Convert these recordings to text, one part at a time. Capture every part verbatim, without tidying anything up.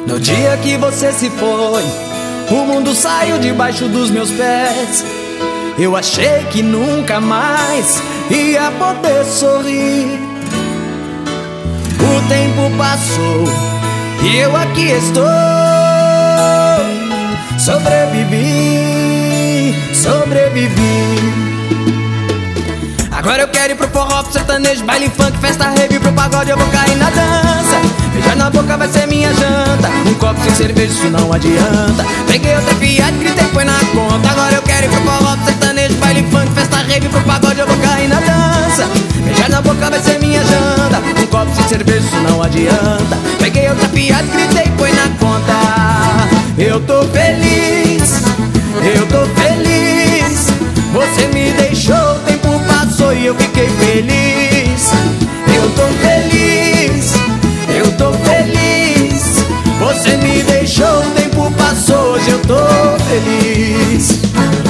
No dia que você se foi, o mundo saiu debaixo dos meus pés. Eu achei que nunca mais ia poder sorrir. O tempo passou e eu aqui estou. Sobrevivi, sobrevivi. Agora eu quero ir pro forró, pro sertanejo, baile, funk, festa, rave, pro pagode eu vou cair na dança. Beijar na boca vai ser minha janta. Um copo sem cerveja, isso não adianta. Peguei outra Fiat, gritei, põe na conta. Agora eu quero ir pro forró, pro sertanejo, baile, funk, festa, rave, pro pagode eu vou cair na dança. Beijar na boca vai ser minha janta. Um copo sem cerveja, isso não adianta. Peguei outra Fiat, gritei, põe na conta. Eu tô feliz, eu tô feliz. Você me deixou, o tempo passou e eu fiquei feliz. Eu tô feliz, eu tô feliz. Você me deixou, o tempo passou, hoje eu tô feliz.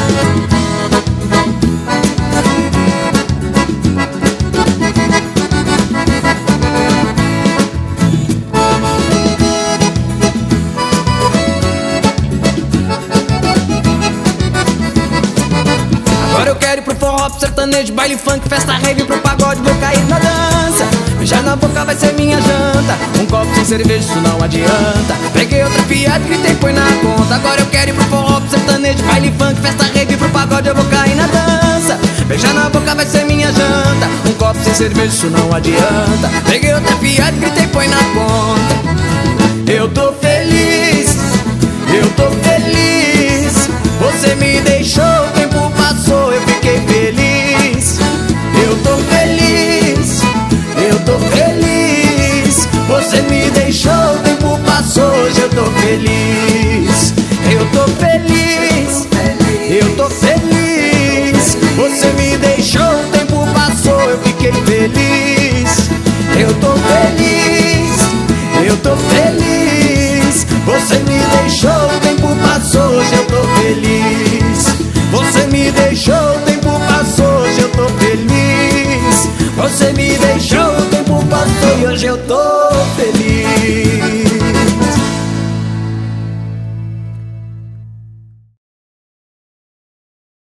Agora eu quero ir pro forró, pro sertanejo, baile, funk, festa, rave, pro pagode, vou cair na dança. Beijar na boca vai ser minha janta. Um copo sem cerveja, isso não adianta. Peguei outra Fiat, gritei, põe na conta. Agora eu quero ir pro forró, pro sertanejo, baile, funk, festa, rave, pro pagode, eu vou cair na dança. Beijar na boca vai ser minha janta. Um copo sem cerveja, isso não adianta. Peguei outra Fiat, gritei, põe na conta. Eu tô feliz, eu tô feliz. Você me deixou, o tempo passou, eu fiquei feliz. Eu tô feliz, eu tô feliz. Você me deixou, o tempo passou, hoje eu tô feliz. Eu tô feliz, eu tô feliz. Você me deixou, o tempo passou, eu fiquei feliz. Eu tô feliz, eu tô feliz. Você me deixou, o tempo passou, hoje eu tô feliz. Você me deixou, o tempo passou, hoje eu tô feliz. Você me deixou, o tempo passou e hoje eu tô